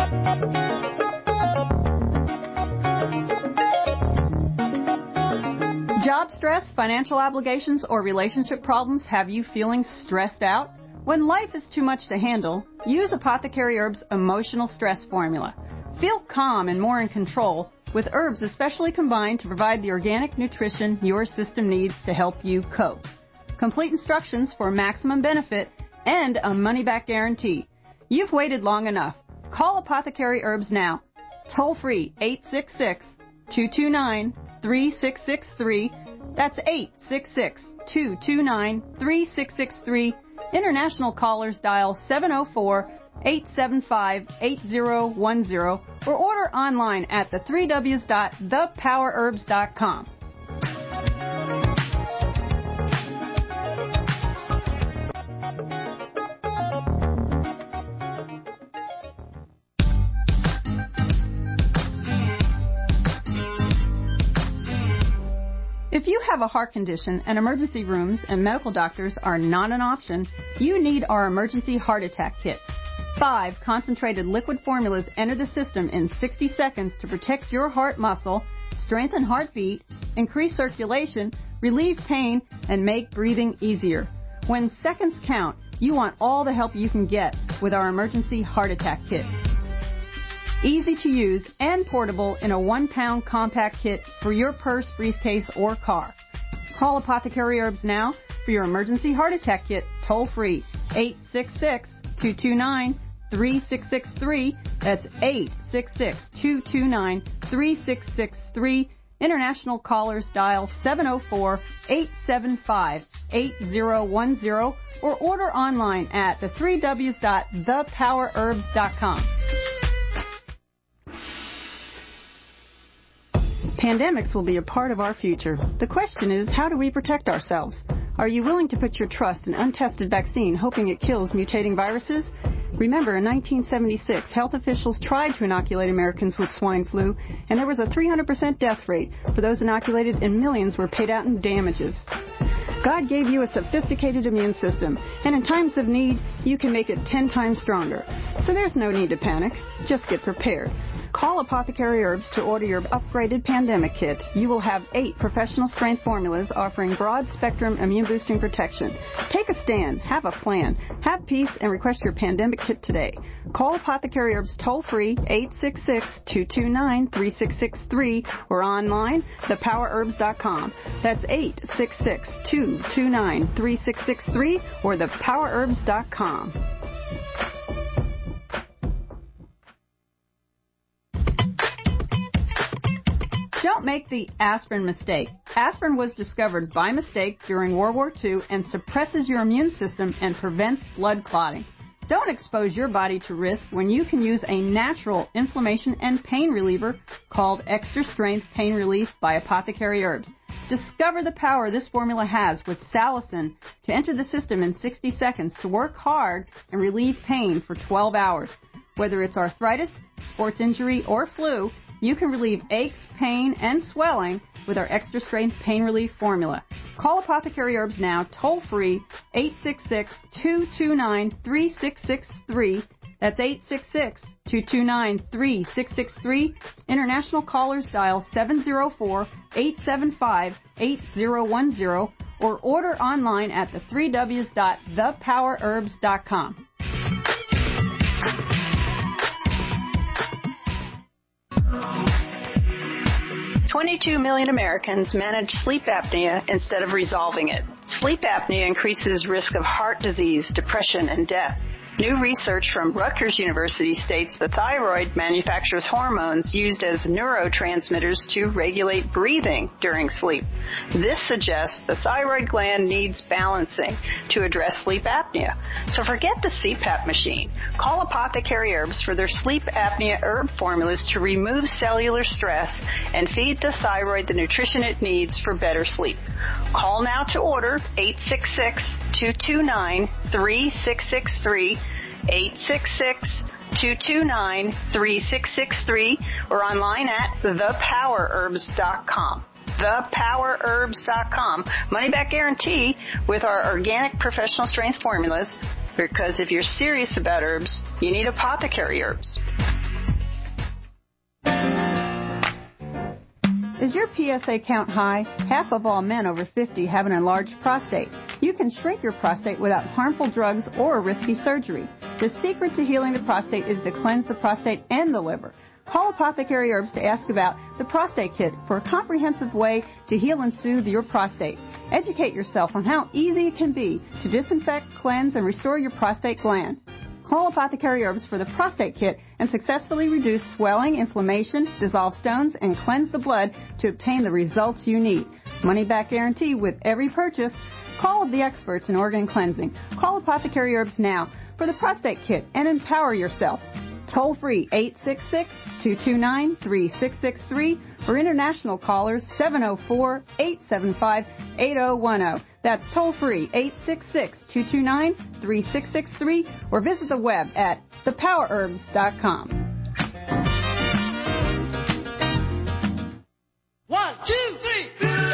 Job stress, financial obligations, or relationship problems have you feeling stressed out? When life is too much to handle, use Apothecary Herbs Emotional Stress Formula. Feel calm and more in control with herbs especially combined to provide the organic nutrition your system needs to help you cope. Complete instructions for maximum benefit and a money-back guarantee. You've waited long enough. Call Apothecary Herbs now. Toll free 866-229-3663. That's 866-229-3663. International callers dial 704-875-8010 or order online at the3ws.thepowerherbs.com. If you have a heart condition and emergency rooms and medical doctors are not an option, you need our Emergency Heart Attack Kit. 5 concentrated liquid formulas enter the system in 60 seconds to protect your heart muscle, strengthen heartbeat, increase circulation, relieve pain, and make breathing easier. When seconds count, you want all the help you can get with our Emergency Heart Attack Kit. Easy to use and portable in a 1-pound compact kit for your purse, briefcase, or car. Call Apothecary Herbs now for your Emergency Heart Attack Kit toll free 866-229-3663. That's 866-229-3663. International callers dial 704-875-8010 or order online at the3ws.thepowerherbs.com. Pandemics will be a part of our future. The question is, how do we protect ourselves? Are you willing to put your trust in untested vaccine hoping it kills mutating viruses? Remember, in 1976, health officials tried to inoculate Americans with swine flu, and there was a 300% death rate for those inoculated, and millions were paid out in damages. God gave you a sophisticated immune system, and in times of need, you can make it 10 times stronger. So there's no need to panic. Just get prepared. Call Apothecary Herbs to order your upgraded pandemic kit. You will have 8 professional-strength formulas offering broad-spectrum immune-boosting protection. Take a stand. Have a plan. Have peace and request your pandemic kit today. Call Apothecary Herbs toll-free 866-229-3663 or online, thepowerherbs.com. That's 866-229-3663 or thepowerherbs.com. Don't make the aspirin mistake. Aspirin was discovered by mistake during World War II and suppresses your immune system and prevents blood clotting. Don't expose your body to risk when you can use a natural inflammation and pain reliever called Extra Strength Pain Relief by Apothecary Herbs. Discover the power this formula has with salicin to enter the system in 60 seconds to work hard and relieve pain for 12 hours. Whether it's arthritis, sports injury, or flu, you can relieve aches, pain, and swelling with our Extra Strength Pain Relief formula. Call Apothecary Herbs now, toll-free, 866-229-3663. That's 866-229-3663. International callers dial 704-875-8010 or order online at the3ws.thepowerherbs.com. 22 million Americans manage sleep apnea instead of resolving it. Sleep apnea increases risk of heart disease, depression, and death. New research from Rutgers University states the thyroid manufactures hormones used as neurotransmitters to regulate breathing during sleep. This suggests the thyroid gland needs balancing to address sleep apnea. So forget the CPAP machine. Call Apothecary Herbs for their sleep apnea herb formulas to remove cellular stress and feed the thyroid the nutrition it needs for better sleep. Call now to order 866-229-3663, 866-229-3663, or online at thepowerherbs.com. Thepowerherbs.com. Money back guarantee with our organic professional strength formulas, because if you're serious about herbs, you need Apothecary Herbs. Is your PSA count high? Half of all men over 50 have an enlarged prostate. You can shrink your prostate without harmful drugs or risky surgery. The secret to healing the prostate is to cleanse the prostate and the liver. Call Apothecary Herbs to ask about the Prostate Kit for a comprehensive way to heal and soothe your prostate. Educate yourself on how easy it can be to disinfect, cleanse, and restore your prostate gland. Call Apothecary Herbs for the Prostate Kit and successfully reduce swelling, inflammation, dissolve stones, and cleanse the blood to obtain the results you need. Money back guarantee with every purchase. Call the experts in organ cleansing. Call Apothecary Herbs now for the Prostate Kit and empower yourself. Toll free 866-229-3663 for international callers 704-875-8010. That's toll free 866-229-3663 or visit the web at thepowerherbs.com. 1, 2, 3.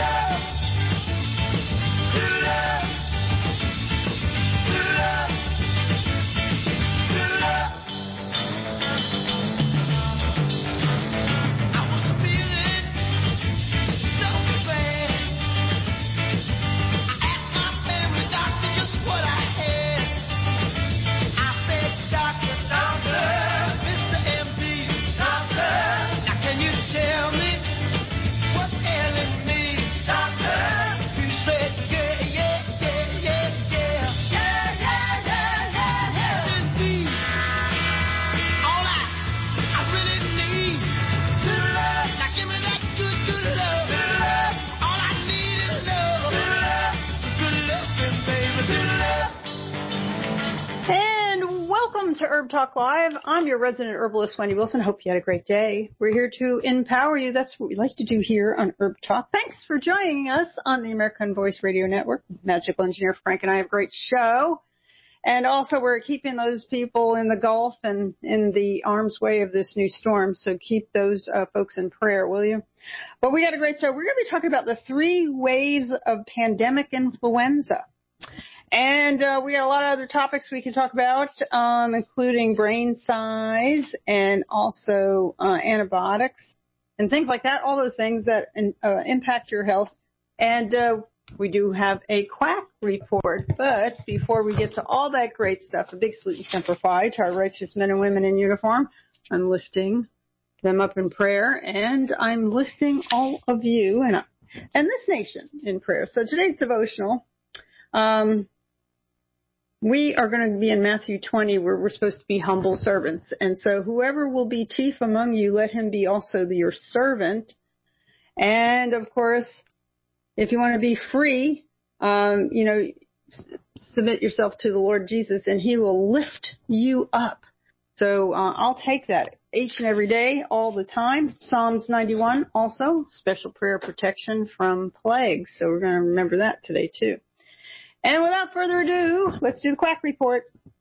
To Herb Talk Live. I'm your resident herbalist, Wendy Wilson. Hope you had a great day. We're here to empower you. That's what we like to do here on Herb Talk. Thanks for joining us on the American Voice Radio Network. Magical Engineer Frank and I have a great show. And also we're keeping those people in the Gulf and in the arm's way of this new storm. So keep those folks in prayer, will you? But we got a great show. We're going to be talking about the 3 waves of pandemic influenza. And we got a lot of other topics we can talk about, including brain size and also antibiotics and things like that, all those things that impact your health. And we do have a quack report. But before we get to all that great stuff, a big salute and semper fi to our righteous men and women in uniform. I'm lifting them up in prayer, and I'm lifting all of you and this nation in prayer. So today's devotional, we are going to be in Matthew 20, where we're supposed to be humble servants. And so whoever will be chief among you, let him be also your servant. And, of course, if you want to be free, submit yourself to the Lord Jesus, and he will lift you up. So I'll take that each and every day, all the time. Psalms 91 also, special prayer protection from plagues. So we're going to remember that today, too. And without further ado, let's do the quack report.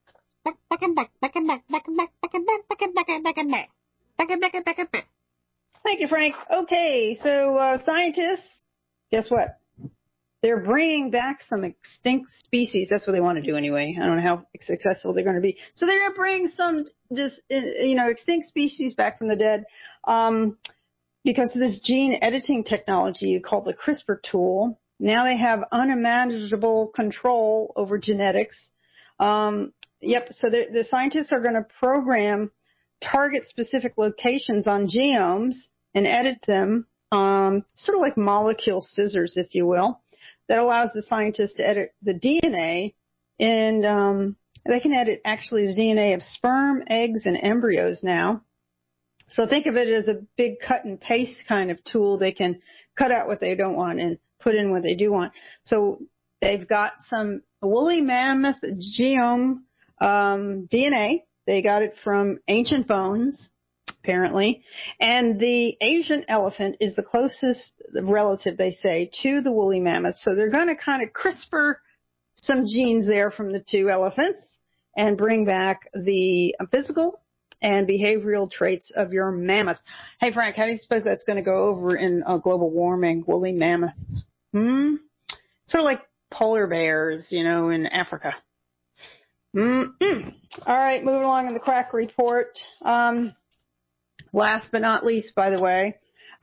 Thank you, Frank. Okay, so scientists, guess what? They're bringing back some extinct species. That's what they want to do anyway. I don't know how successful they're going to be. So they're going to bring some extinct species back from the dead because of this gene editing technology called the CRISPR tool. Now they have unimaginable control over genetics. So the scientists are going to program target-specific locations on genomes and edit them, sort of like molecule scissors, if you will. That allows the scientists to edit the DNA, and they can edit actually the DNA of sperm, eggs, and embryos now. So think of it as a big cut and paste kind of tool. They can cut out what they don't want and put in what they do want. So they've got some woolly mammoth genome DNA. They got it from ancient bones, apparently. And the Asian elephant is the closest relative, they say, to the woolly mammoth. So they're going to kind of CRISPR some genes there from the 2 elephants and bring back the physical and behavioral traits of your mammoth. Hey, Frank, how do you suppose that's going to go over in global warming, woolly mammoth? Sort of like polar bears, in Africa. All right, moving along in the quack report. Last but not least, by the way,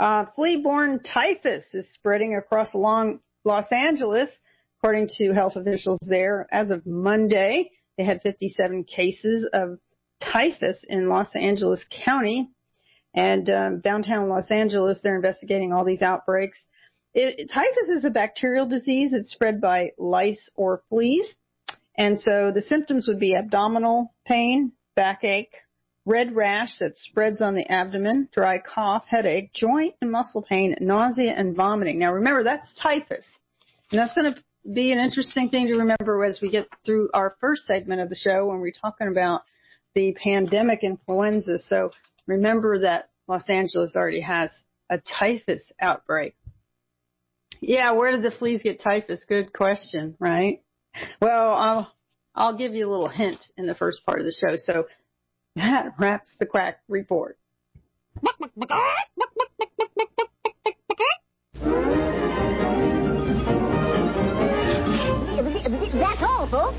Flea-borne typhus is spreading across along Los Angeles, according to health officials there. As of Monday, they had 57 cases of typhus in Los Angeles County. And downtown Los Angeles, they're investigating all these outbreaks. Typhus is a bacterial disease. It's spread by lice or fleas. And so the symptoms would be abdominal pain, backache, red rash that spreads on the abdomen, dry cough, headache, joint and muscle pain, nausea, and vomiting. Now, remember, that's typhus. And that's going to be an interesting thing to remember as we get through our first segment of the show when we're talking about the pandemic influenza. So remember that Los Angeles already has a typhus outbreak. Yeah, where did the fleas get typhus? Good question, right? Well, I'll give you a little hint in the first part of the show. So that wraps the Quack Report. That's all, folks.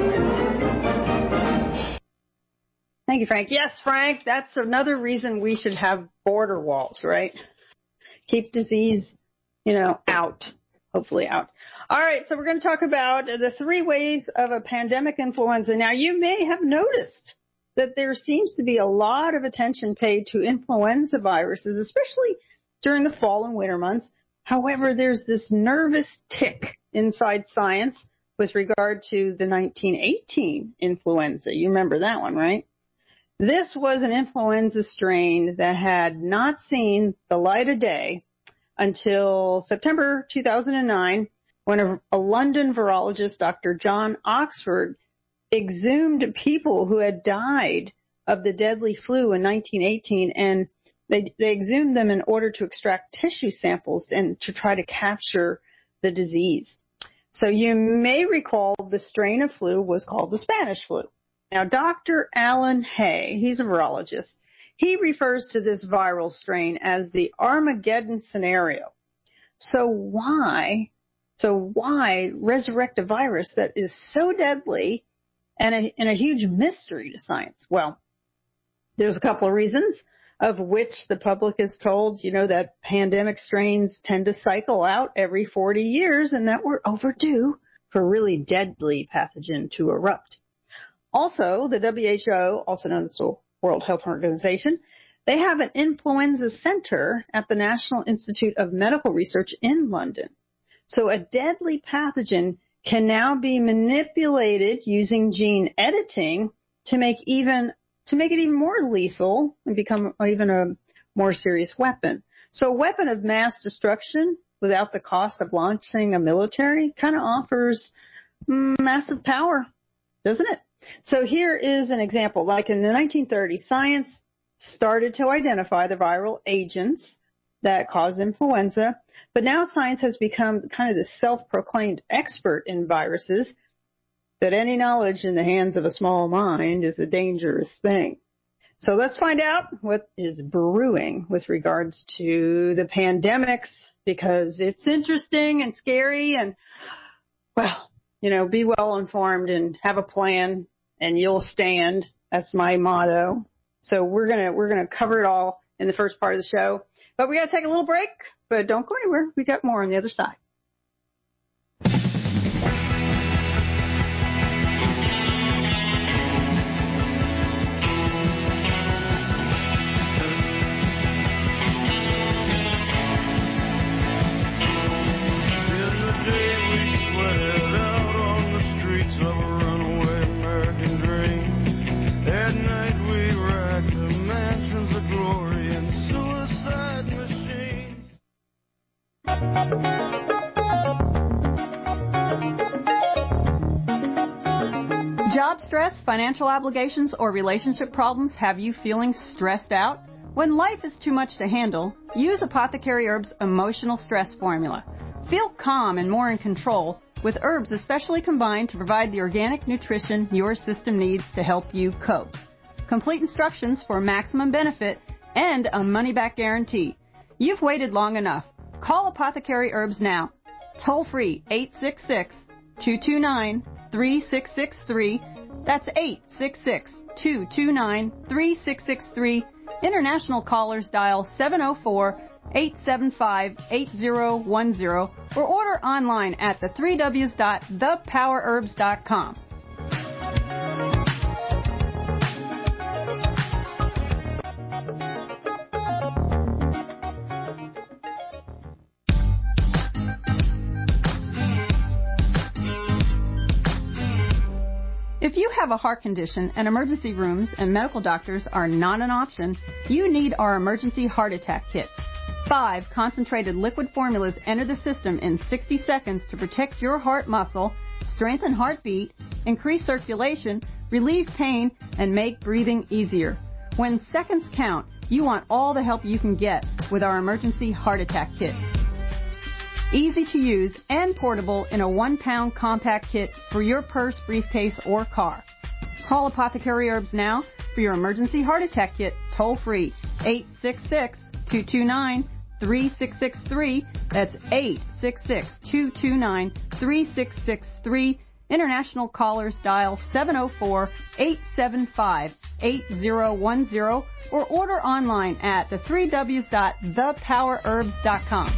Thank you, Frank. Yes, Frank, that's another reason we should have border walls, right? Keep disease, out. Hopefully out. All right, so we're going to talk about the 3 ways of a pandemic influenza. Now, you may have noticed that there seems to be a lot of attention paid to influenza viruses, especially during the fall and winter months. However, there's this nervous tick inside science with regard to the 1918 influenza. You remember that one, right? This was an influenza strain that had not seen the light of day until September 2009, when a London virologist, Dr. John Oxford, exhumed people who had died of the deadly flu in 1918, and they exhumed them in order to extract tissue samples and to try to capture the disease. So you may recall the strain of flu was called the Spanish flu. Now, Dr. Alan Hay, he's a virologist, he refers to this viral strain as the Armageddon scenario. So why resurrect a virus that is so deadly and a huge mystery to science? Well, there's a couple of reasons, of which the public is told, that pandemic strains tend to cycle out every 40 years and that we're overdue for a really deadly pathogen to erupt. Also, the WHO, also known as the World Health Organization, they have an influenza center at the National Institute of Medical Research in London. So a deadly pathogen can now be manipulated using gene editing to make it even more lethal and become even a more serious weapon. So a weapon of mass destruction without the cost of launching a military kind of offers massive power, doesn't it? So here is an example. Like in the 1930s, science started to identify the viral agents that cause influenza, but now science has become kind of the self-proclaimed expert in viruses, that any knowledge in the hands of a small mind is a dangerous thing. So let's find out what is brewing with regards to the pandemics, because it's interesting and scary and, well, be well informed and have a plan and you'll stand. That's my motto. So we're going to cover it all in the first part of the show, but we got to take a little break, but don't go anywhere. We got more on the other side. Job stress, financial obligations, or relationship problems have you feeling stressed out? When life is too much to handle, use Apothecary Herbs Emotional Stress Formula. Feel calm and more in control with herbs especially combined to provide the organic nutrition your system needs to help you cope. Complete instructions for maximum benefit and a money-back guarantee. You've waited long enough. Call Apothecary Herbs now. Toll free 866-229-3663. That's 866-229-3663. International callers dial 875-8010 or order online at the3ws.thepowerherbs.com. If you have a heart condition and emergency rooms and medical doctors are not an option, you need our emergency heart attack kit. 5 concentrated liquid formulas enter the system in 60 seconds to protect your heart muscle, strengthen heartbeat, increase circulation, relieve pain, and make breathing easier. When seconds count, you want all the help you can get with our emergency heart attack kit. Easy to use and portable in a 1-pound compact kit for your purse, briefcase, or car. Call Apothecary Herbs now for your emergency heart attack kit, toll free, 866-229-3663. That's 866-229-3663. International callers dial 704-875-8010 or order online at the3ws.thepowerherbs.com.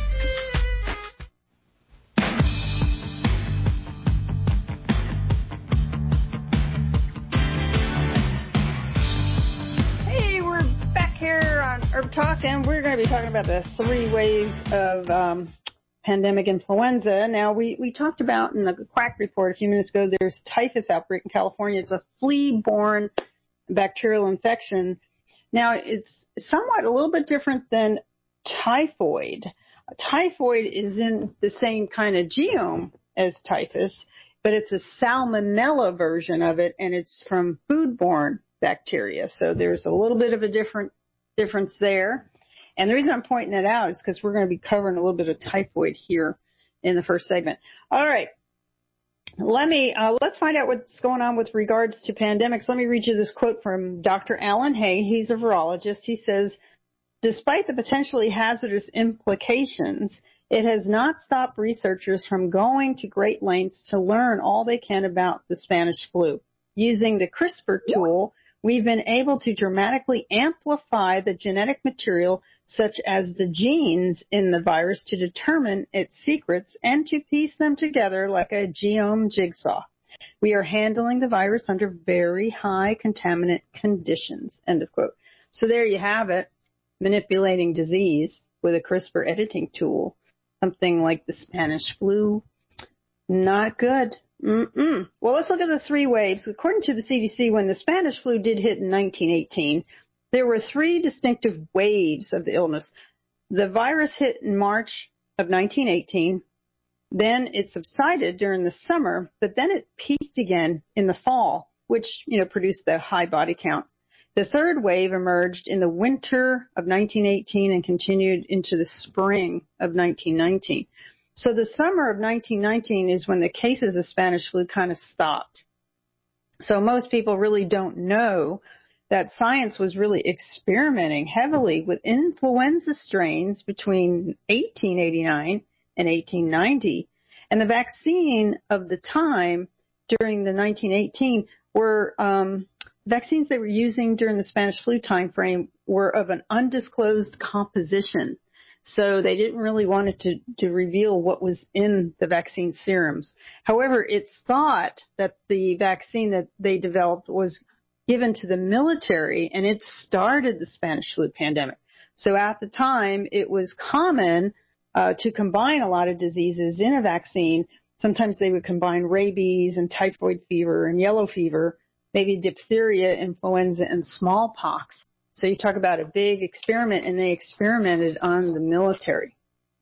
Herb Talk, and we're going to be talking about the 3 waves of pandemic influenza. Now, we talked about in the Quack report a few minutes ago, there's typhus outbreak in California. It's a flea-borne bacterial infection. Now, it's somewhat a little bit different than typhoid. Typhoid is in the same kind of genome as typhus, but it's a salmonella version of it, and it's from foodborne bacteria. So there's a little bit of a difference there. And the reason I'm pointing that out is because we're going to be covering a little bit of typhoid here in the first segment. All right. Let's find out what's going on with regards to pandemics. Let me read you this quote from Dr. Alan Hay. He's a virologist. He says, despite the potentially hazardous implications, it has not stopped researchers from going to great lengths to learn all they can about the Spanish flu. Using the CRISPR tool, we've been able to dramatically amplify the genetic material, such as the genes in the virus, to determine its secrets and to piece them together like a genome jigsaw. We are handling the virus under very high contaminant conditions, end of quote. So there you have it, manipulating disease with a CRISPR editing tool, something like the Spanish flu. Not good. Well, let's look at the 3 waves. According to the CDC, when the Spanish flu did hit in 1918, there were 3 distinctive waves of the illness. The virus hit in March of 1918, then it subsided during the summer, but then it peaked again in the fall, which, produced the high body count. The 3rd wave emerged in the winter of 1918 and continued into the spring of 1919. So the summer of 1919 is when the cases of Spanish flu kind of stopped. So most people really don't know that science was really experimenting heavily with influenza strains between 1889 and 1890. And the vaccine of the time during the 1918 were vaccines they were using during the Spanish flu time frame were of an undisclosed composition. So they didn't really want it to reveal what was in the vaccine serums. However, it's thought that the vaccine that they developed was given to the military, and it started the Spanish flu pandemic. So at the time, it was common to combine a lot of diseases in a vaccine. Sometimes they would combine rabies and typhoid fever and yellow fever, maybe diphtheria, influenza, and smallpox. So you talk about a big experiment, and they experimented on the military.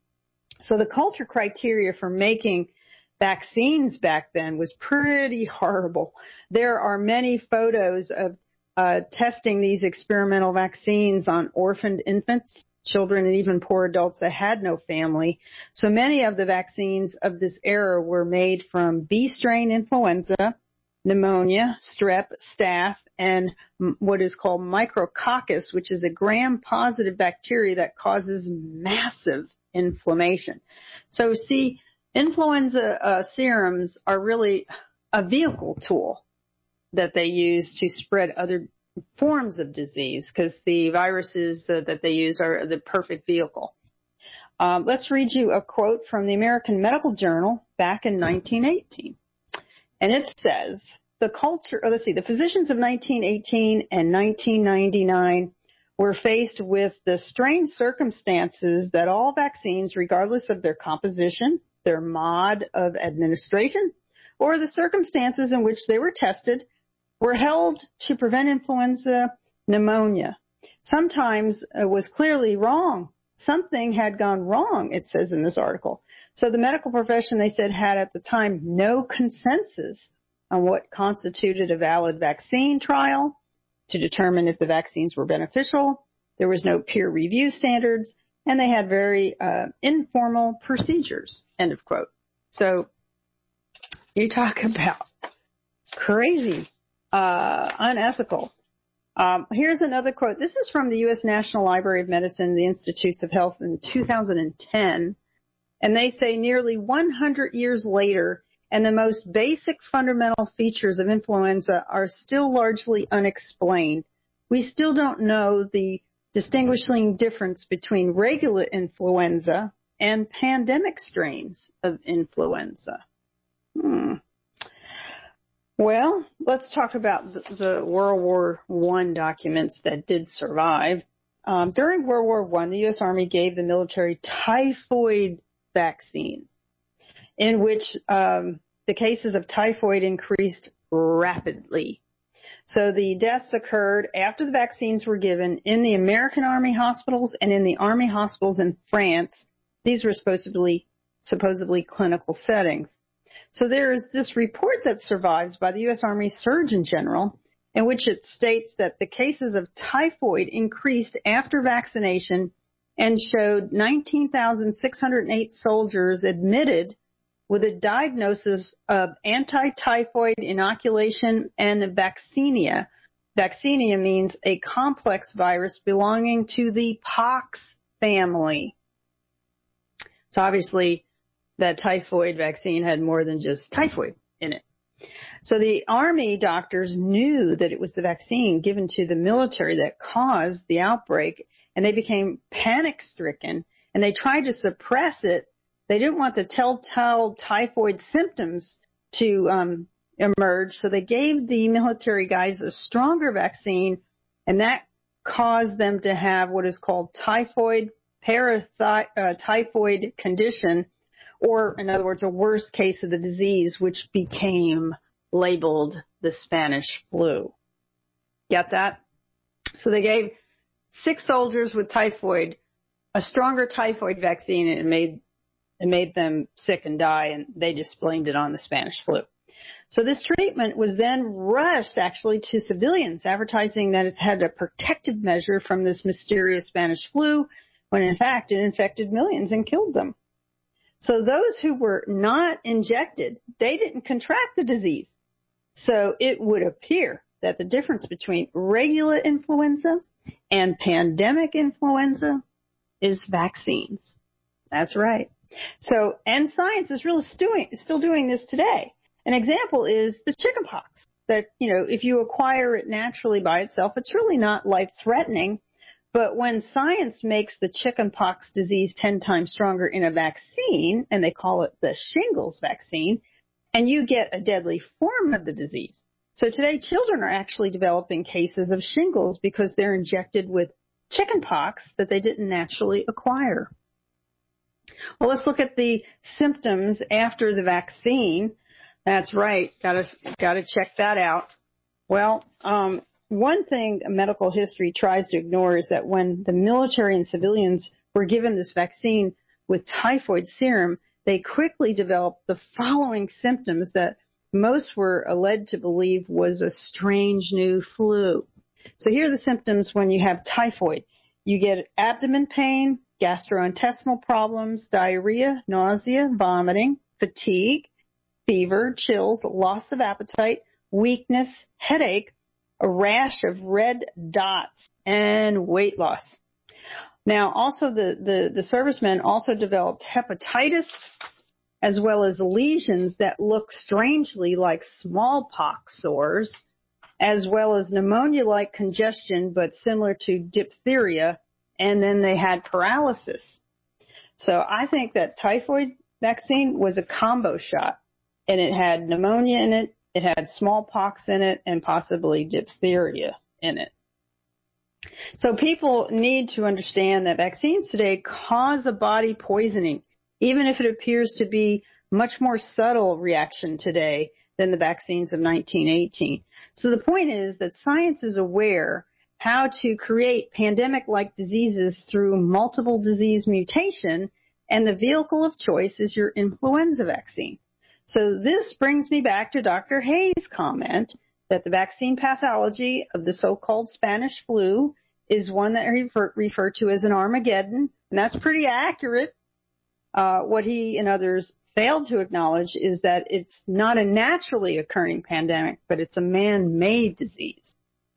So the culture criteria for making vaccines back then was pretty horrible. There are many photos of testing these experimental vaccines on orphaned infants, children, and even poor adults that had no family. So many of the vaccines of this era were made from B strain influenza, pneumonia, strep, staph, and what is called micrococcus, which is a gram-positive bacteria that causes massive inflammation. So see, influenza serums are really a vehicle tool that they use to spread other forms of disease, because the viruses that they use are the perfect vehicle. Let's read you a quote from the American Medical Journal back in 1918. And it says, the physicians of 1918 and 1999 were faced with the strange circumstances that all vaccines, regardless of their composition, their mode of administration, or the circumstances in which they were tested, were held to prevent influenza pneumonia. Sometimes it was clearly wrong. Something had gone wrong, it says in this article. So the medical profession, they said, had at the time no consensus on what constituted a valid vaccine trial to determine if the vaccines were beneficial. There was no peer review standards, and they had very informal procedures, end of quote. So you talk about crazy, unethical. Here's another quote. This is from the U.S. National Library of Medicine, the Institutes of Health in 2010. And they say nearly 100 years later, and the most basic fundamental features of influenza are still largely unexplained. We still don't know the distinguishing difference between regular influenza and pandemic strains of influenza. Well, let's talk about the World War I documents that did survive. During World War I, the U.S. Army gave the military typhoid vaccines, in which the cases of typhoid increased rapidly. So the deaths occurred after the vaccines were given in the American Army hospitals and in the Army hospitals in France. These were supposedly clinical settings. So there is this report that survives by the U.S. Army Surgeon General, in which it states that the cases of typhoid increased after vaccination and showed 19,608 soldiers admitted with a diagnosis of anti-typhoid inoculation and vaccinia. Vaccinia means a complex virus belonging to the pox family. So obviously, that typhoid vaccine had more than just typhoid in it. So the Army doctors knew that it was the vaccine given to the military that caused the outbreak, and they became panic-stricken, and they tried to suppress it. They didn't want the telltale typhoid symptoms to emerge, so they gave the military guys a stronger vaccine, and that caused them to have what is called typhoid typhoid condition, or in other words, a worse case of the disease, which became labeled the Spanish flu. Get that? So they gave 6 soldiers with typhoid a stronger typhoid vaccine, and it made them sick and die, and they just blamed it on the Spanish flu. So this treatment was then rushed actually to civilians, advertising that it had a protective measure from this mysterious Spanish flu, when in fact it infected millions and killed them. So those who were not injected, they didn't contract the disease. So it would appear that the difference between regular influenza and pandemic influenza is vaccines. That's right. So, and science is really still doing this today. An example is the chickenpox, that, if you acquire it naturally by itself, it's really not life-threatening. But when science makes the chickenpox disease 10 times stronger in a vaccine, and they call it the shingles vaccine, and you get a deadly form of the disease. So today children are actually developing cases of shingles because they're injected with chickenpox that they didn't naturally acquire. Well, let's look at the symptoms after the vaccine. That's right. Got to check that out. Well, one thing medical history tries to ignore is that when the military and civilians were given this vaccine with typhoid serum, they quickly developed the following symptoms that most were led to believe was a strange new flu. So here are the symptoms when you have typhoid. You get abdomen pain, gastrointestinal problems, diarrhea, nausea, vomiting, fatigue, fever, chills, loss of appetite, weakness, headache, a rash of red dots, and weight loss. Now, also the servicemen also developed hepatitis, as well as lesions that look strangely like smallpox sores, as well as pneumonia-like congestion, but similar to diphtheria, and then they had paralysis. So I think that typhoid vaccine was a combo shot, and it had pneumonia in it, it had smallpox in it, and possibly diphtheria in it. So people need to understand that vaccines today cause a body poisoning, even if it appears to be much more subtle reaction today than the vaccines of 1918. So the point is that science is aware how to create pandemic-like diseases through multiple disease mutation, and the vehicle of choice is your influenza vaccine. So this brings me back to Dr. Hayes' comment that the vaccine pathology of the so-called Spanish flu is one that he referred to as an Armageddon, and that's pretty accurate. What he and others failed to acknowledge is that it's not a naturally occurring pandemic, but it's a man-made disease.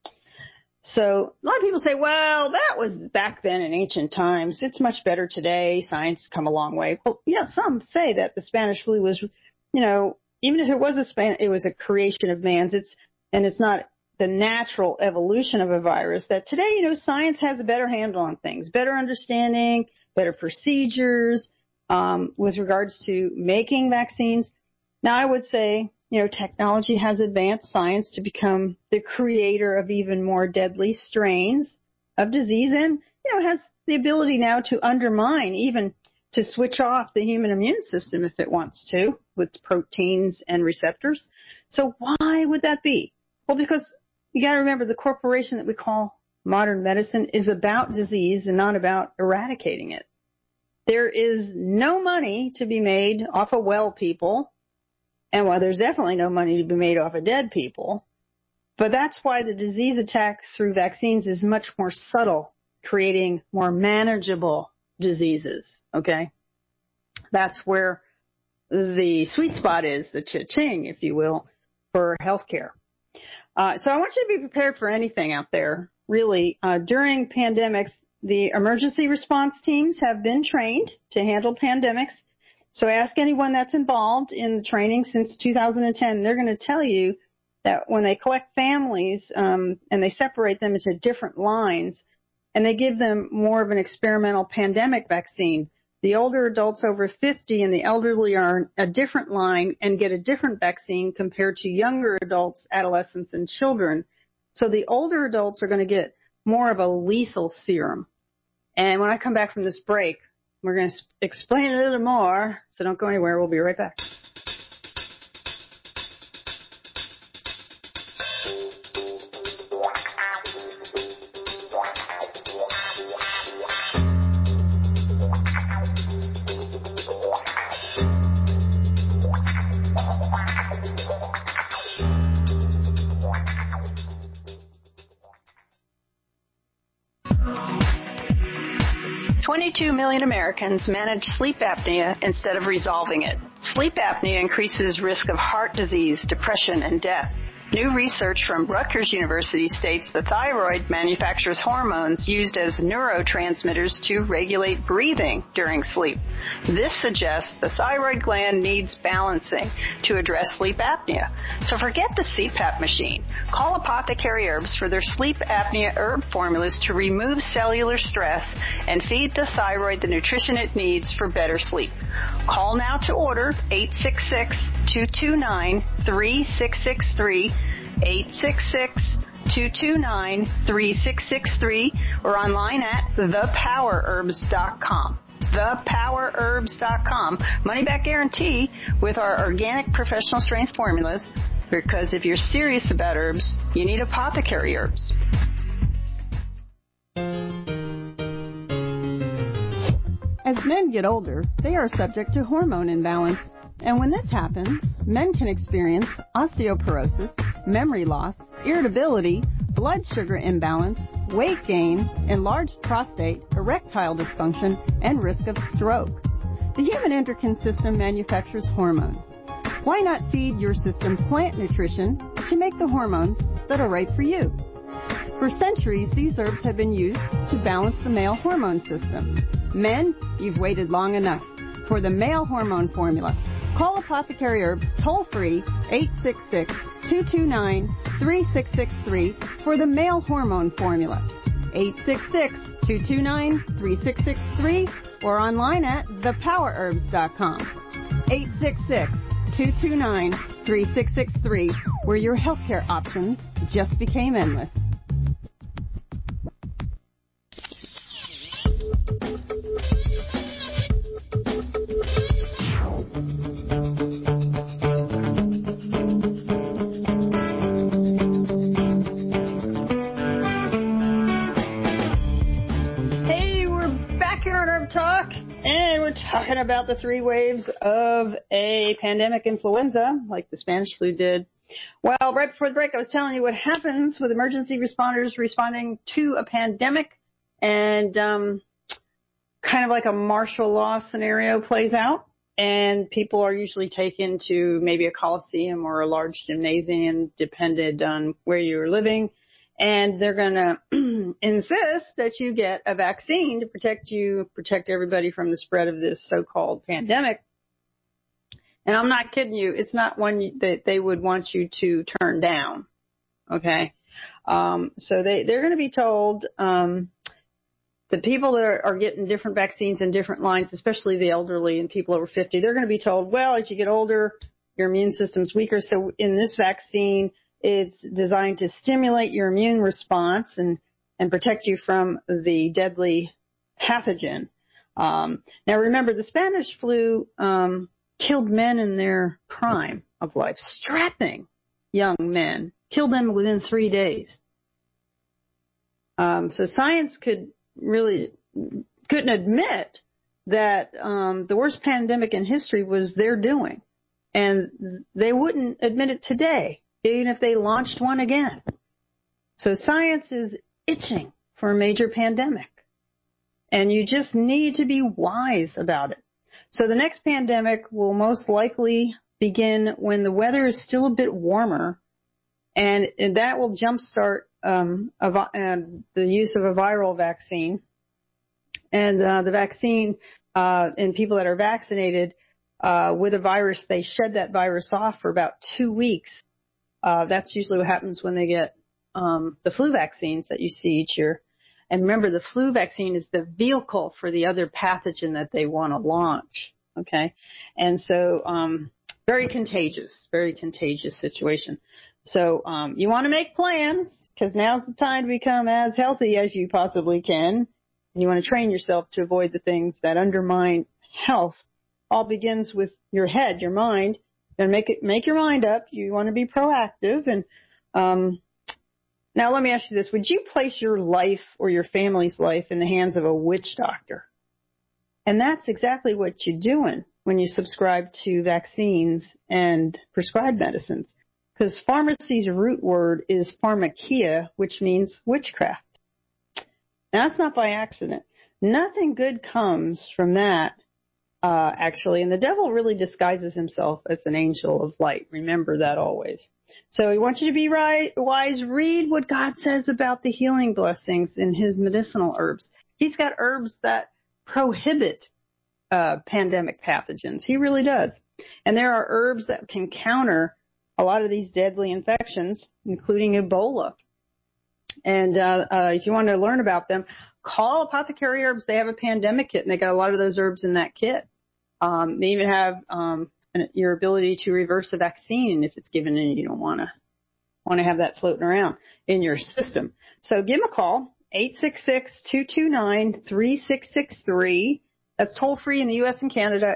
So a lot of people say, well, that was back then in ancient times. It's much better today. Science has come a long way. Well, yeah, some say that the Spanish flu was, even if it was it was a creation of man's. And it's not the natural evolution of a virus. That today, science has a better handle on things, better understanding, better procedures with regards to making vaccines. Now, I would say, technology has advanced science to become the creator of even more deadly strains of disease and, has the ability now to undermine, even to switch off the human immune system if it wants to with proteins and receptors. So why would that be? Well, because you got to remember the corporation that we call modern medicine is about disease and not about eradicating it. There is no money to be made off of well people. And while there's definitely no money to be made off of dead people, but that's why the disease attack through vaccines is much more subtle, creating more manageable diseases, okay? That's where the sweet spot is, the cha-ching, if you will, for healthcare. So I want you to be prepared for anything out there, really. During pandemics, the emergency response teams have been trained to handle pandemics. So ask anyone that's involved in the training since 2010. They're going to tell you that when they collect families and they separate them into different lines and they give them more of an experimental pandemic vaccine, the older adults over 50 and the elderly are a different line and get a different vaccine compared to younger adults, adolescents, and children. So the older adults are going to get more of a lethal serum. And when I come back from this break, we're going to explain a little more, so don't go anywhere. We'll be right back. Million Americans manage sleep apnea instead of resolving it. Sleep apnea increases risk of heart disease, depression, and death. New research from Rutgers University states the thyroid manufactures hormones used as neurotransmitters to regulate breathing during sleep. This suggests the thyroid gland needs balancing to address sleep apnea. So forget the CPAP machine. Call Apothecary Herbs for their sleep apnea herb formulas to remove cellular stress and feed the thyroid the nutrition it needs for better sleep. Call now to order 866-229-3663, 866-229-3663, or online at thepowerherbs.com. thepowerherbs.com. Money back guarantee with our organic professional strength formulas, because if you're serious about herbs, you need Apothecary Herbs. As men get older, they are subject to hormone imbalance. And when this happens, men can experience osteoporosis, memory loss, irritability, blood sugar imbalance, weight gain, enlarged prostate, erectile dysfunction, and risk of stroke. The human endocrine system manufactures hormones. Why not feed your system plant nutrition to make the hormones that are right for you? For centuries, these herbs have been used to balance the male hormone system. Men, you've waited long enough for the male hormone formula. Call Apothecary Herbs toll-free 866-229-3663 for the male hormone formula. 866-229-3663 or online at thepowerherbs.com. 866-229-3663, where your healthcare options just became endless. Talking about the 3 waves of a pandemic influenza, like the Spanish flu did. Well, right before the break, I was telling you what happens with emergency responders responding to a pandemic, and kind of like a martial law scenario plays out, and people are usually taken to maybe a coliseum or a large gymnasium, depended on where you're living, and they're going to insist that you get a vaccine to protect everybody from the spread of this so-called pandemic. And I'm not kidding you. It's not one that they would want you to turn down. Okay. So they're going to be told, the people that are getting different vaccines in different lines, especially the elderly and people over 50, they're going to be told, well, as you get older, your immune system's weaker. So in this vaccine, it's designed to stimulate your immune response and protect you from the deadly pathogen. Now remember, the Spanish flu killed men in their prime of life, strapping young men, killed them within 3 days. So science couldn't admit that the worst pandemic in history was their doing, and they wouldn't admit it today, even if they launched one again. So science is itching for a major pandemic, and you just need to be wise about it. So the next pandemic will most likely begin when the weather is still a bit warmer, and that will jumpstart the use of a viral vaccine. And the vaccine in people that are vaccinated with a virus, they shed that virus off for about 2 weeks. That's usually what happens when they get the flu vaccines that you see each year. And remember, the flu vaccine is the vehicle for the other pathogen that they want to launch. Okay? And so very contagious situation. So you want to make plans, because now's the time to become as healthy as you possibly can. And you want to train yourself to avoid the things that undermine health. All begins with your head, your mind. You're going to make your mind up. You want to be proactive. And now let me ask you this. Would you place your life or your family's life in the hands of a witch doctor? And that's exactly what you're doing when you subscribe to vaccines and prescribed medicines. Because pharmacy's root word is pharmakia, which means witchcraft. Now, that's not by accident. Nothing good comes from that, actually. And the devil really disguises himself as an angel of light. Remember that always. So he wants you to be wise. Read what God says about the healing blessings in his medicinal herbs. He's got herbs that prohibit pandemic pathogens. He really does. And there are herbs that can counter a lot of these deadly infections, including Ebola. And if you want to learn about them, call Apothecary Herbs. They have a pandemic kit, and they got a lot of those herbs in that kit. They even have your ability to reverse a vaccine if it's given and you don't want to have that floating around in your system. So give them a call, 866-229-3663. That's toll free in the U.S. and Canada,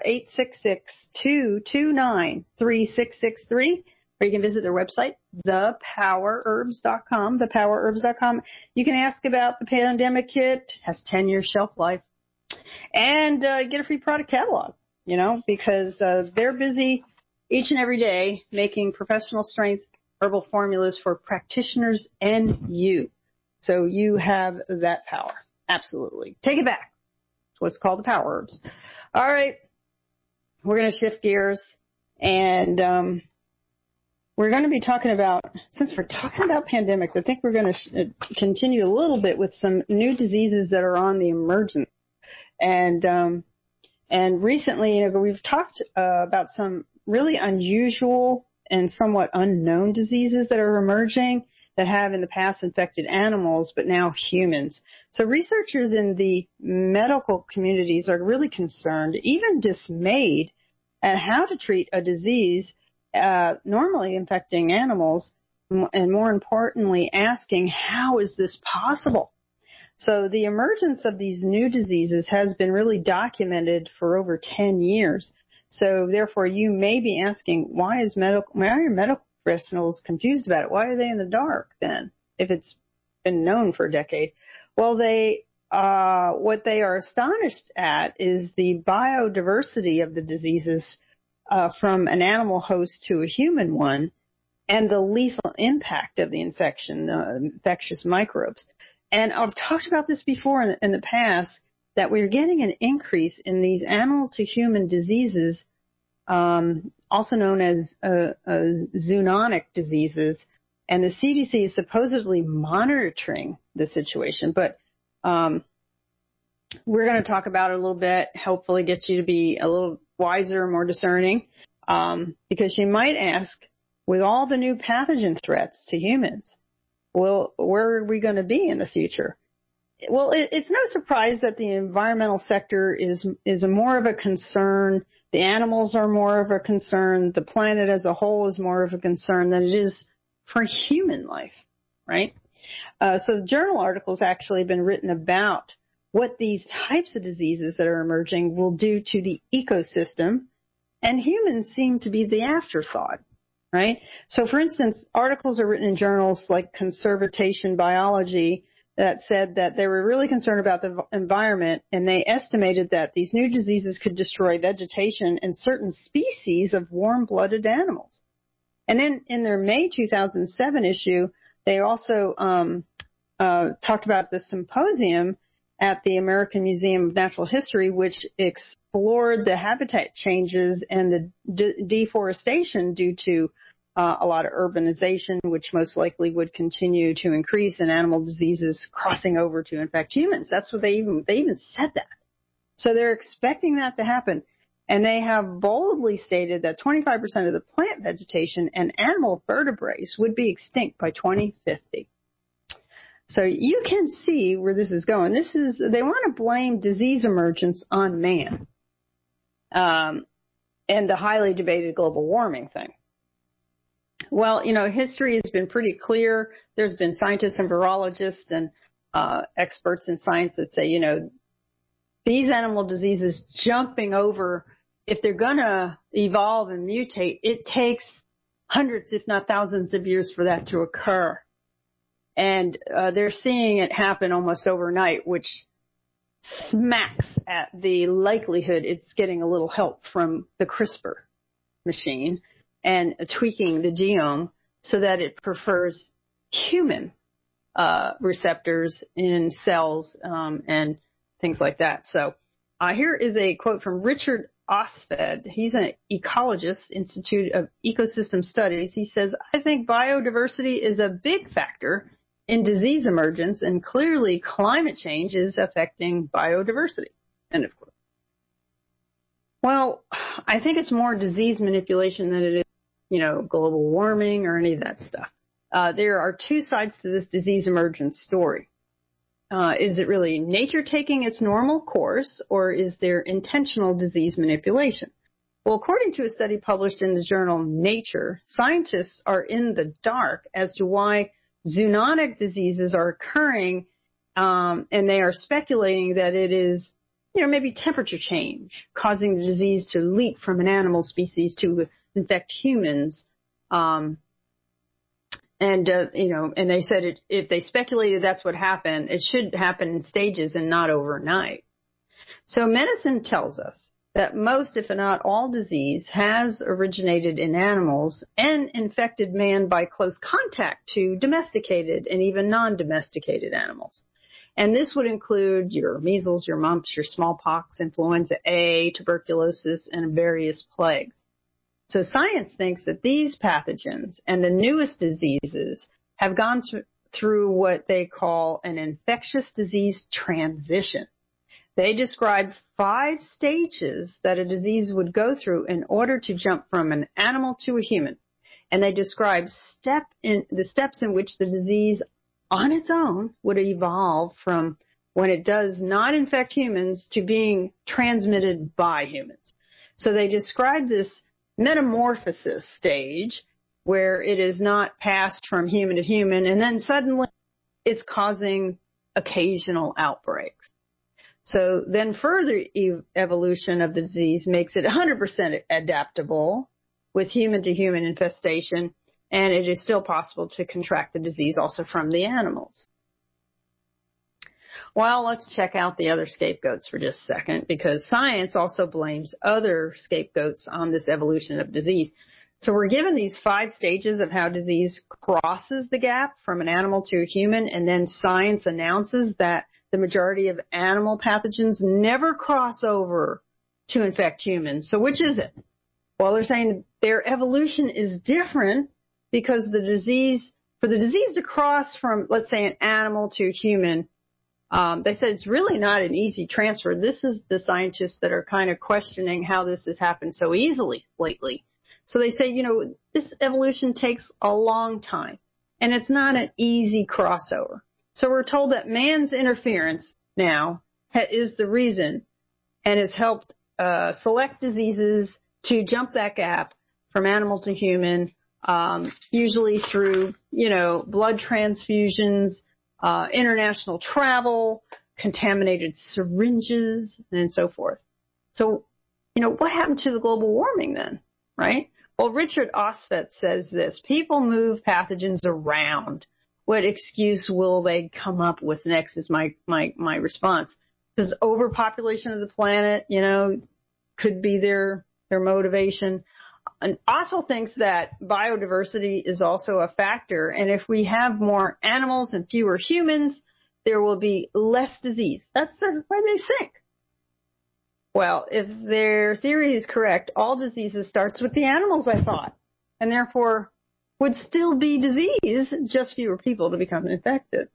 866-229-3663. Or you can visit their website, thepowerherbs.com, thepowerherbs.com. You can ask about the pandemic kit. It has 10-year shelf life. And get a free product catalog, because they're busy each and every day making professional strength herbal formulas for practitioners and you. So you have that power. Absolutely. Take it back. It's what's called the Power Herbs. All right. We're going to shift gears, and we're going to be talking about, since we're talking about pandemics, I think we're going to continue a little bit with some new diseases that are on the emergence. And recently, we've talked about some really unusual and somewhat unknown diseases that are emerging that have in the past infected animals, but now humans. So researchers in the medical communities are really concerned, even dismayed, at how to treat a disease normally infecting animals, and more importantly, asking, how is this possible? So the emergence of these new diseases has been really documented for over 10 years. So therefore, you may be asking, why are medical professionals confused about it? Why are they in the dark then, if it's been known for a decade? Well, what they are astonished at is the biodiversity of the diseases from an animal host to a human one, and the lethal impact of the infection, infectious microbes. And I've talked about this before in the past, that we're getting an increase in these animal to human diseases, also known as zoonotic diseases. And the CDC is supposedly monitoring the situation. But we're going to talk about it a little bit, hopefully get you to be a little wiser, more discerning, because you might ask, with all the new pathogen threats to humans, well, where are we going to be in the future? Well, it's no surprise that the environmental sector is more of a concern. The animals are more of a concern. The planet as a whole is more of a concern than it is for human life, right? So journal articles actually have been written about what these types of diseases that are emerging will do to the ecosystem, and humans seem to be the afterthought. Right? So, for instance, articles are written in journals like Conservation Biology that said that they were really concerned about the environment, and they estimated that these new diseases could destroy vegetation and certain species of warm-blooded animals. And then in their May 2007 issue, they also talked about the symposium at the American Museum of Natural History, which explored the habitat changes and the deforestation due to a lot of urbanization, which most likely would continue to increase, and animal diseases crossing over to infect humans. That's what they even said that. So they're expecting that to happen. And they have boldly stated that 25% of the plant vegetation and animal vertebrates would be extinct by 2050. So you can see where this is going. They want to blame disease emergence on man, and the highly debated global warming thing. Well, history has been pretty clear. There's been scientists and virologists and experts in science that say, these animal diseases jumping over, if they're going to evolve and mutate, it takes hundreds, if not thousands of years for that to occur. And they're seeing it happen almost overnight, which smacks at the likelihood it's getting a little help from the CRISPR machine and tweaking the genome so that it prefers human receptors in cells and things like that. So here is a quote from Richard Osfeld. He's an ecologist, Institute of Ecosystem Studies. He says, I think biodiversity is a big factor in disease emergence, and clearly climate change is affecting biodiversity. End of quote. Well, I think it's more disease manipulation than it is, global warming or any of that stuff. There are two sides to this disease emergence story. Is it really nature taking its normal course, or is there intentional disease manipulation? Well, according to a study published in the journal Nature, scientists are in the dark as to why zoonotic diseases are occurring, and they are speculating that it is, maybe temperature change causing the disease to leap from an animal species to infect humans. And they said if they speculated that's what happened, it should happen in stages and not overnight. So medicine tells us that most, if not all, disease has originated in animals and infected man by close contact to domesticated and even non-domesticated animals. And this would include your measles, your mumps, your smallpox, influenza A, tuberculosis, and various plagues. So science thinks that these pathogens and the newest diseases have gone through what they call an infectious disease transition. They describe 5 stages that a disease would go through in order to jump from an animal to a human. And they describe the steps in which the disease on its own would evolve from when it does not infect humans to being transmitted by humans. So they describe this metamorphosis stage where it is not passed from human to human, and then suddenly it's causing occasional outbreaks. So then further evolution of the disease makes it 100% adaptable with human-to-human infestation, and it is still possible to contract the disease also from the animals. Well, let's check out the other scapegoats for just a second, because science also blames other scapegoats on this evolution of disease. So we're given these 5 stages of how disease crosses the gap from an animal to a human, and then science announces that the majority of animal pathogens never cross over to infect humans. So which is it? Well, they're saying their evolution is different because for the disease to cross from, let's say, an animal to a human, they said it's really not an easy transfer. This is the scientists that are kind of questioning how this has happened so easily lately. So they say, this evolution takes a long time, and it's not an easy crossover. So we're told that man's interference now is the reason, and has helped select diseases to jump that gap from animal to human, usually through, blood transfusions, international travel, contaminated syringes, and so forth. So, what happened to the global warming then, right? Well, Richard Osfet says this: people move pathogens around. What excuse will they come up with next is my response. Because overpopulation of the planet, could be their motivation. And also thinks that biodiversity is also a factor. And if we have more animals and fewer humans, there will be less disease. That's the way they think. Well, if their theory is correct, all diseases starts with the animals, I thought. And therefore would still be disease, just fewer people to become infected.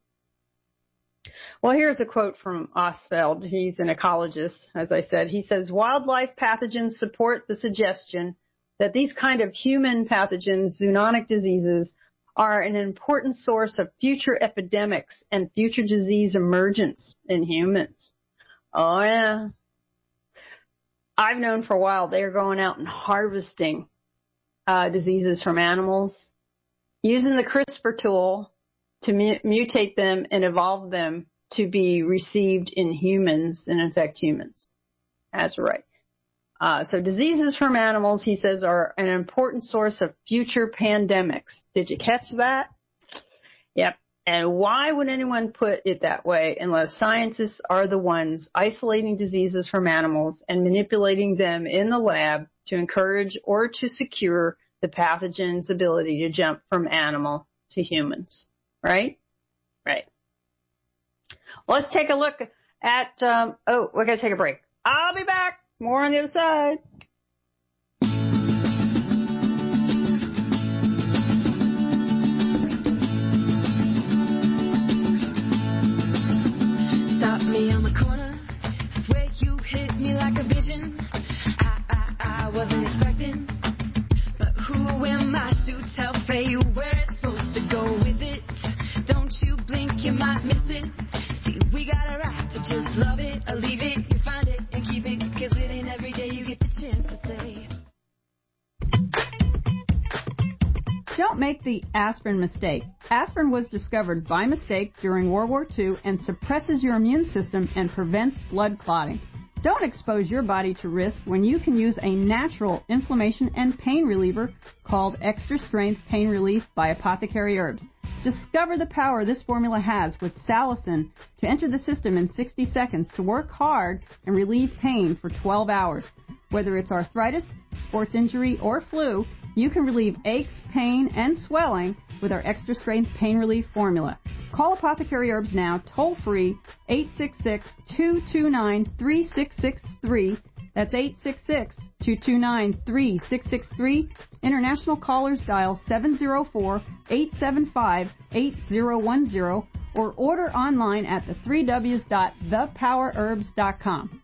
Well, here's a quote from Osfeld. He's an ecologist, as I said. He says, wildlife pathogens support the suggestion that these kind of human pathogens, zoonotic diseases, are an important source of future epidemics and future disease emergence in humans. Oh, yeah. I've known for a while they're going out and harvesting diseases from animals, using the CRISPR tool to mutate them and evolve them to be received in humans and infect humans. That's right. So diseases from animals, he says, are an important source of future pandemics. Did you catch that? Yep. And why would anyone put it that way unless scientists are the ones isolating diseases from animals and manipulating them in the lab to encourage or to secure the pathogen's ability to jump from animal to humans? Right? Right. Let's take a look at, we're going to take a break. I'll be back. More on the other side. Stop me on the corner. Swear you hit me like a vision. I wasn't expecting. But who in my suit? Tell Faye where it's supposed to go with it. Don't you blink, you might miss it. See, we got a right to just love it or leave it. You find it and keep it, 'cause it ain't every day you get the chance to say. Don't make the aspirin mistake. Aspirin was discovered by mistake during World War II and suppresses your immune system and prevents blood clotting. Don't expose your body to risk when you can use a natural inflammation and pain reliever called Extra Strength Pain Relief by Apothecary Herbs. Discover the power this formula has with salicin to enter the system in 60 seconds to work hard and relieve pain for 12 hours. Whether it's arthritis, sports injury, or flu, you can relieve aches, pain, and swelling with our Extra Strength Pain Relief formula. Call Apothecary Herbs now, toll-free, 866-229-3663. That's 866-229-3663. International callers dial 704-875-8010 or order online at the 3Ws.thepowerherbs.com.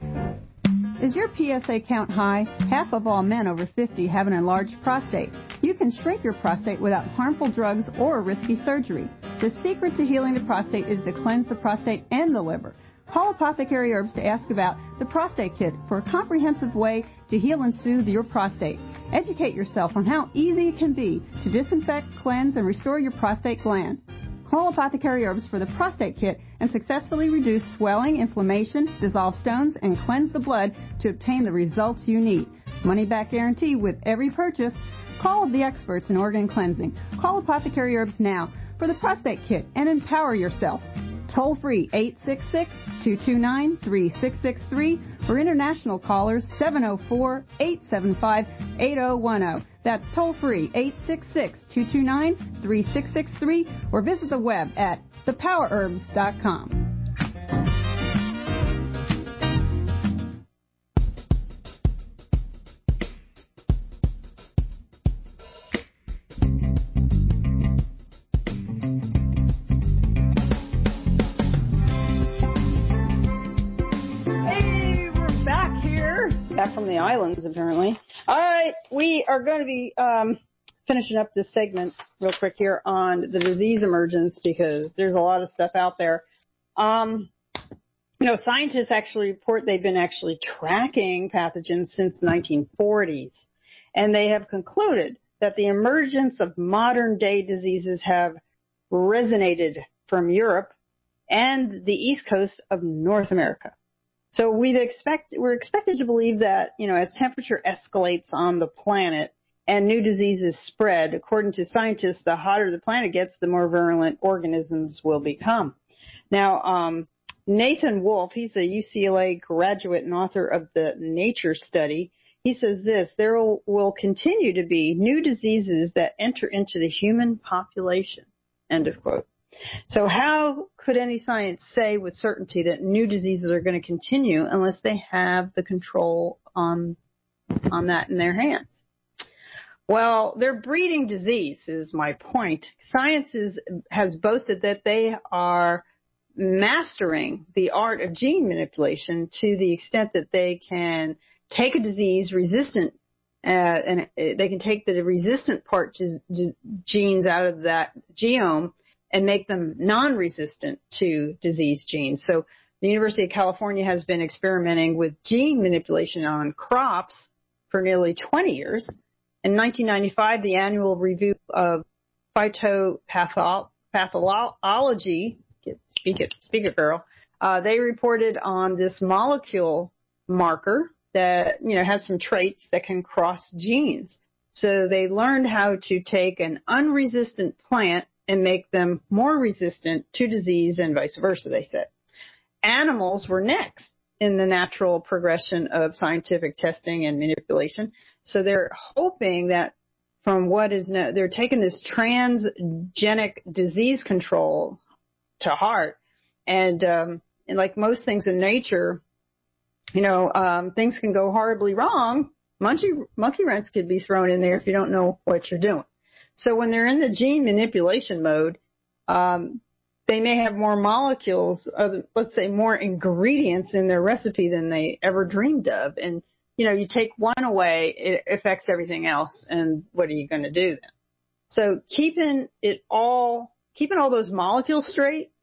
Is your PSA count high? Half of all men over 50 have an enlarged prostate. You you can shrink your prostate without harmful drugs or risky surgery. The secret to healing the prostate is to cleanse the prostate and the liver. Call Apothecary Herbs to ask about the Prostate Kit for a comprehensive way to heal and soothe your prostate. Educate yourself on how easy it can be to disinfect, cleanse, and restore your prostate gland. Call Apothecary Herbs for the Prostate Kit and successfully reduce swelling, inflammation, dissolve stones, and cleanse the blood to obtain the results you need. Money back guarantee with every purchase. Call the experts in organ cleansing. Call Apothecary Herbs now for the Prostate Kit and empower yourself. Toll free 866-229-3663 for international callers 704-875-8010. That's toll free 866-229-3663 or visit the web at thepowerherbs.com. From the islands, apparently. All right, we are going to be finishing up this segment real quick here on the disease emergence because there's a lot of stuff out there. Scientists actually report they've been actually tracking pathogens since the 1940s, and they have concluded that the emergence of modern-day diseases have resonated from Europe and the east coast of North America. So we're expected to believe that, as temperature escalates on the planet and new diseases spread, according to scientists, the hotter the planet gets, the more virulent organisms will become. Now, Nathan Wolfe, he's a UCLA graduate and author of the Nature Study. He says this: there will continue to be new diseases that enter into the human population. End of quote. So how could any science say with certainty that new diseases are going to continue unless they have the control on that in their hands? Well, they're breeding disease is my point. Science has boasted that they are mastering the art of gene manipulation to the extent that they can take a disease resistant and they can take the resistant part genes out of that genome and make them non-resistant to disease genes. So the University of California has been experimenting with gene manipulation on crops for nearly 20 years. In 1995, the annual review of phytopathology, speak it, girl, they reported on this molecule marker that, has some traits that can cross genes. So they learned how to take an unresistant plant and make them more resistant to disease and vice versa, they said. Animals were next in the natural progression of scientific testing and manipulation. So they're hoping that from what is known, they're taking this transgenic disease control to heart. And like most things in nature, things can go horribly wrong. Monkey wrench could be thrown in there if you don't know what you're doing. So when they're in the gene manipulation mode, they may have more molecules, let's say more ingredients in their recipe than they ever dreamed of. And, you take one away, it affects everything else. And what are you going to do then? So keeping all those molecules straight,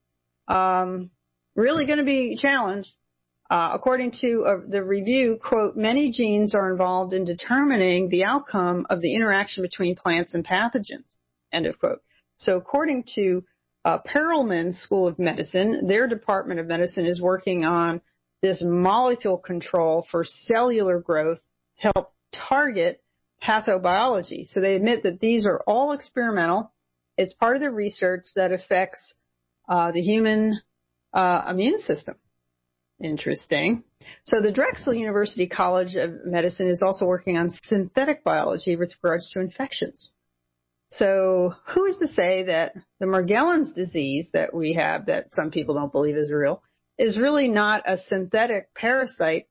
really going to be challenged. According to the review, quote, many genes are involved in determining the outcome of the interaction between plants and pathogens, end of quote. So according to Perelman School of Medicine, their Department of Medicine is working on this molecule control for cellular growth to help target pathobiology. So they admit that these are all experimental. It's part of the research that affects the human immune system. Interesting. So the Drexel University College of Medicine is also working on synthetic biology with regards to infections. So who is to say that the Morgellons disease that we have, that some people don't believe is real, is really not a synthetic parasite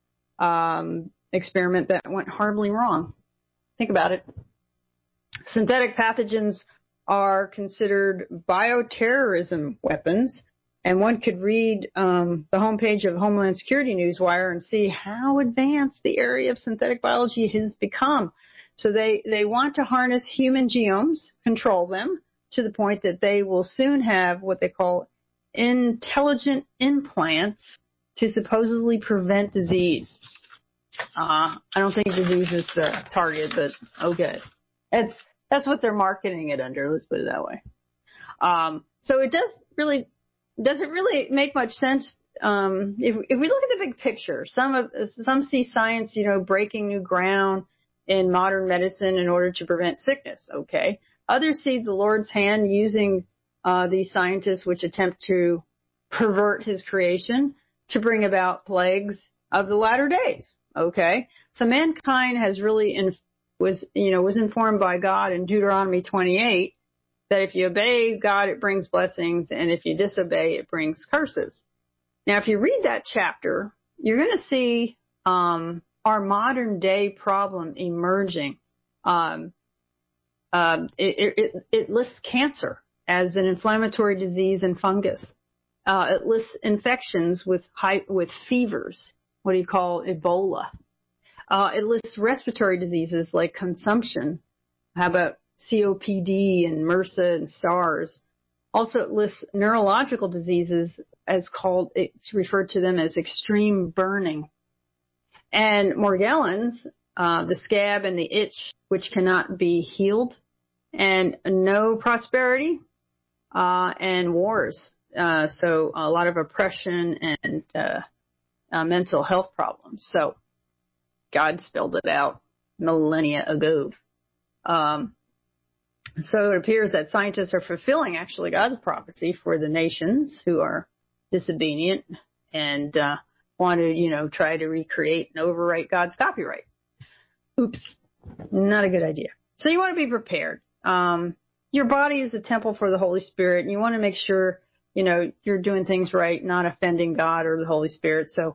experiment that went horribly wrong? Think about it. Synthetic pathogens are considered bioterrorism weapons. And one could read the homepage of Homeland Security Newswire and see how advanced the area of synthetic biology has become. So they want to harness human genomes, control them to the point that they will soon have what they call intelligent implants to supposedly prevent disease. I don't think disease is the target, but okay. That's what they're marketing it under. Let's put it that way. So it doesn't really make much sense. If we look at the big picture, some see science, breaking new ground in modern medicine in order to prevent sickness. Okay. Others see the Lord's hand using these scientists which attempt to pervert his creation to bring about plagues of the latter days. Okay. So mankind has really was informed by God in Deuteronomy 28 that if you obey God, it brings blessings, and if you disobey, it brings curses. Now, if you read that chapter, you're going to see our modern day problem emerging. It lists cancer as an inflammatory disease and fungus. It lists infections with fevers, what do you call Ebola. It lists respiratory diseases like consumption. How about COPD and MRSA and SARS? Also, it lists neurological diseases it's referred to them as extreme burning. And Morgellons, the scab and the itch, which cannot be healed, and no prosperity, and wars. So a lot of oppression and mental health problems. So God spelled it out millennia ago. So it appears that scientists are fulfilling actually God's prophecy for the nations who are disobedient and want to, try to recreate and overwrite God's copyright. Oops, not a good idea. So you want to be prepared. Your body is a temple for the Holy Spirit, and you want to make sure, you're doing things right, not offending God or the Holy Spirit. So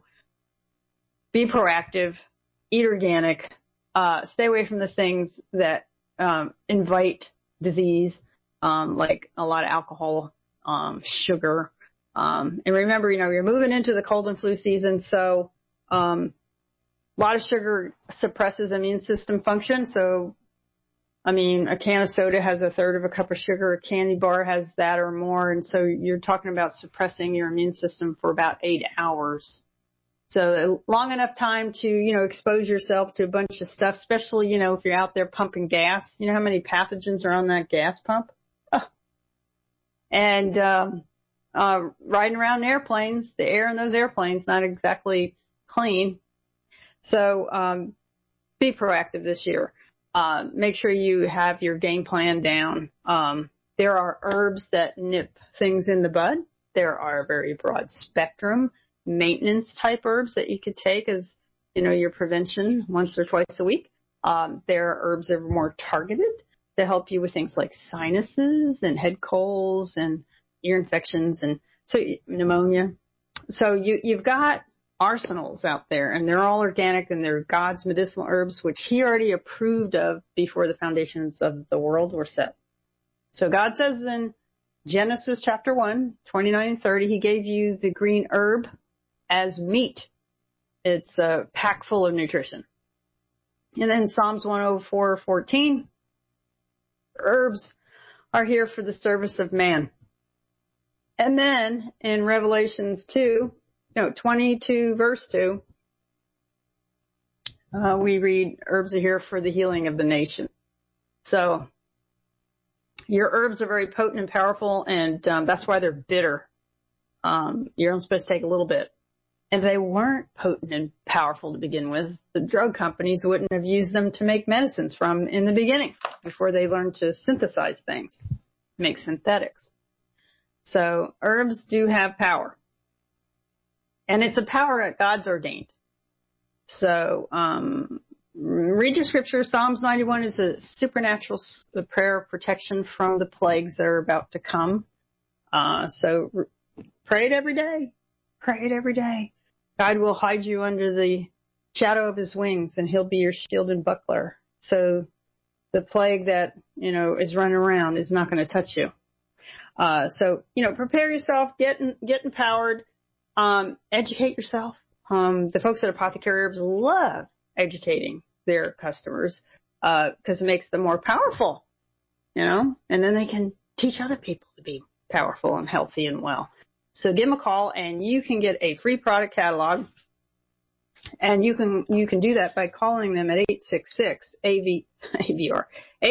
be proactive, eat organic, stay away from the things that invite disease, like a lot of alcohol, sugar. And remember, you're moving into the cold and flu season, so a lot of sugar suppresses immune system function. So, a can of soda has a third of a cup of sugar. A candy bar has that or more. And so you're talking about suppressing your immune system for about 8 hours. So long enough time to, expose yourself to a bunch of stuff, especially, if you're out there pumping gas. You know how many pathogens are on that gas pump? Oh. And riding around in airplanes, the air in those airplanes not exactly clean. So be proactive this year. Make sure you have your game plan down. There are herbs that nip things in the bud. There are a very broad spectrum maintenance type herbs that you could take as, your prevention once or twice a week. There are herbs that are more targeted to help you with things like sinuses and head colds and ear infections and so pneumonia. So you've got arsenals out there, and they're all organic, and they're God's medicinal herbs, which he already approved of before the foundations of the world were set. So God says in Genesis chapter 1, 29 and 30, he gave you the green herb as meat. It's a pack full of nutrition. And then Psalms 104:14, herbs are here for the service of man. And then in Revelations 22 verse 2, we read herbs are here for the healing of the nation. So your herbs are very potent and powerful, and that's why they're bitter. You're only supposed to take a little bit. If they weren't potent and powerful to begin with, the drug companies wouldn't have used them to make medicines from in the beginning before they learned to synthesize things, make synthetics. So herbs do have power. And it's a power that God's ordained. So read your scripture. Psalms 91 is a supernatural prayer of protection from the plagues that are about to come. So pray it every day. Pray it every day. God will hide you under the shadow of his wings, and he'll be your shield and buckler. So the plague that, is running around is not going to touch you. So, prepare yourself, get empowered, educate yourself. The folks at Apothecary Herbs love educating their customers. because it makes them more powerful, and then they can teach other people to be powerful and healthy and well. So give them a call, and you can get a free product catalog. And you can do that by calling them at 866-AVR,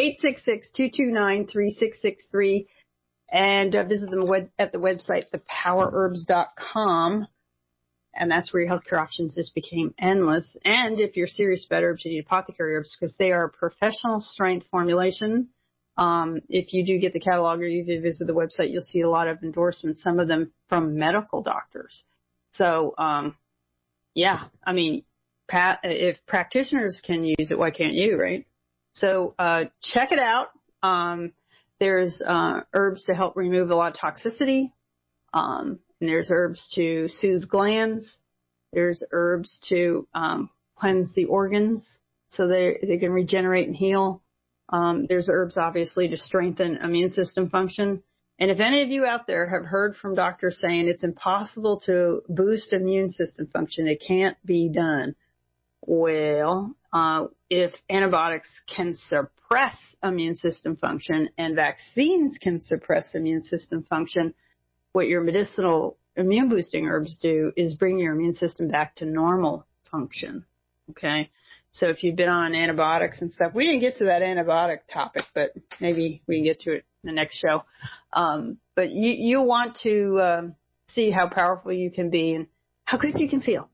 866-229-3663, and visit them at the website, thepowerherbs.com. And that's where your healthcare options just became endless. And if you're serious about herbs, you need apothecary herbs because they are professional strength formulation. If you do get the catalog or you visit the website, you'll see a lot of endorsements, some of them from medical doctors. So, yeah, I mean, if practitioners can use it, why can't you, right? So check it out. There's herbs to help remove a lot of toxicity. And there's herbs to soothe glands. There's herbs to cleanse the organs so they can regenerate and heal. There's herbs, obviously, to strengthen immune system function. And if any of you out there have heard from doctors saying it's impossible to boost immune system function, it can't be done. Well, if antibiotics can suppress immune system function and vaccines can suppress immune system function, what your medicinal immune boosting herbs do is bring your immune system back to normal function. Okay. So if you've been on antibiotics and stuff, we didn't get to that antibiotic topic, but maybe we can get to it in the next show. But you want to see how powerful you can be and how good you can feel,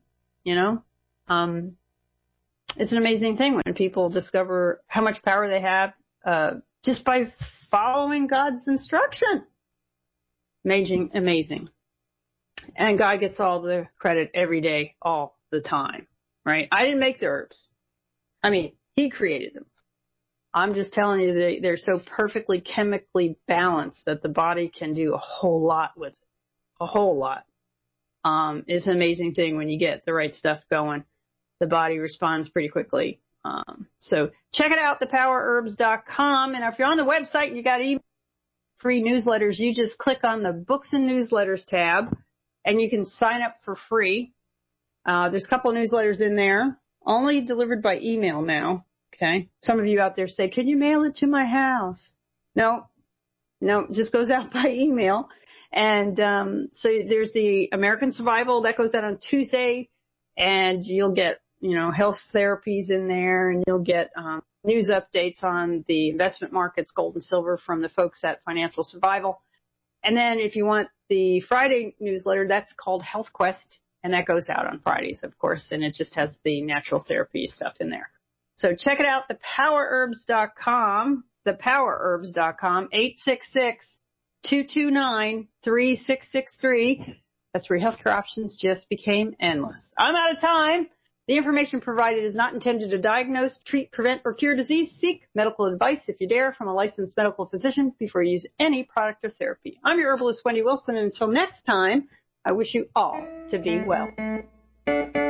It's an amazing thing when people discover how much power they have just by following God's instruction. Amazing. And God gets all the credit every day, all the time, right? I didn't make the herbs. I mean, He created them. I'm just telling you they're so perfectly chemically balanced that the body can do a whole lot with it. A whole lot. It's an amazing thing when you get the right stuff going. The body responds pretty quickly. So check it out, thepowerherbs.com. And if you're on the website, you got free newsletters. You just click on the Books and Newsletters tab, and you can sign up for free. There's a couple of newsletters in there, only delivered by email now. Okay. Some of you out there say, can you mail it to my house? No, it just goes out by email. And so there's the American Survival that goes out on Tuesday, and you'll get, health therapies in there, and you'll get news updates on the investment markets, gold and silver, from the folks at Financial Survival. And then if you want the Friday newsletter, that's called Health Quest, and that goes out on Fridays, of course, and it just has the natural therapy stuff in there. So check it out, thepowerherbs.com, thepowerherbs.com, 866-229-3663. That's where healthcare options just became endless. I'm out of time. The information provided is not intended to diagnose, treat, prevent, or cure disease. Seek medical advice, if you dare, from a licensed medical physician before you use any product or therapy. I'm your herbalist, Wendy Wilson, and until next time, I wish you all to be well.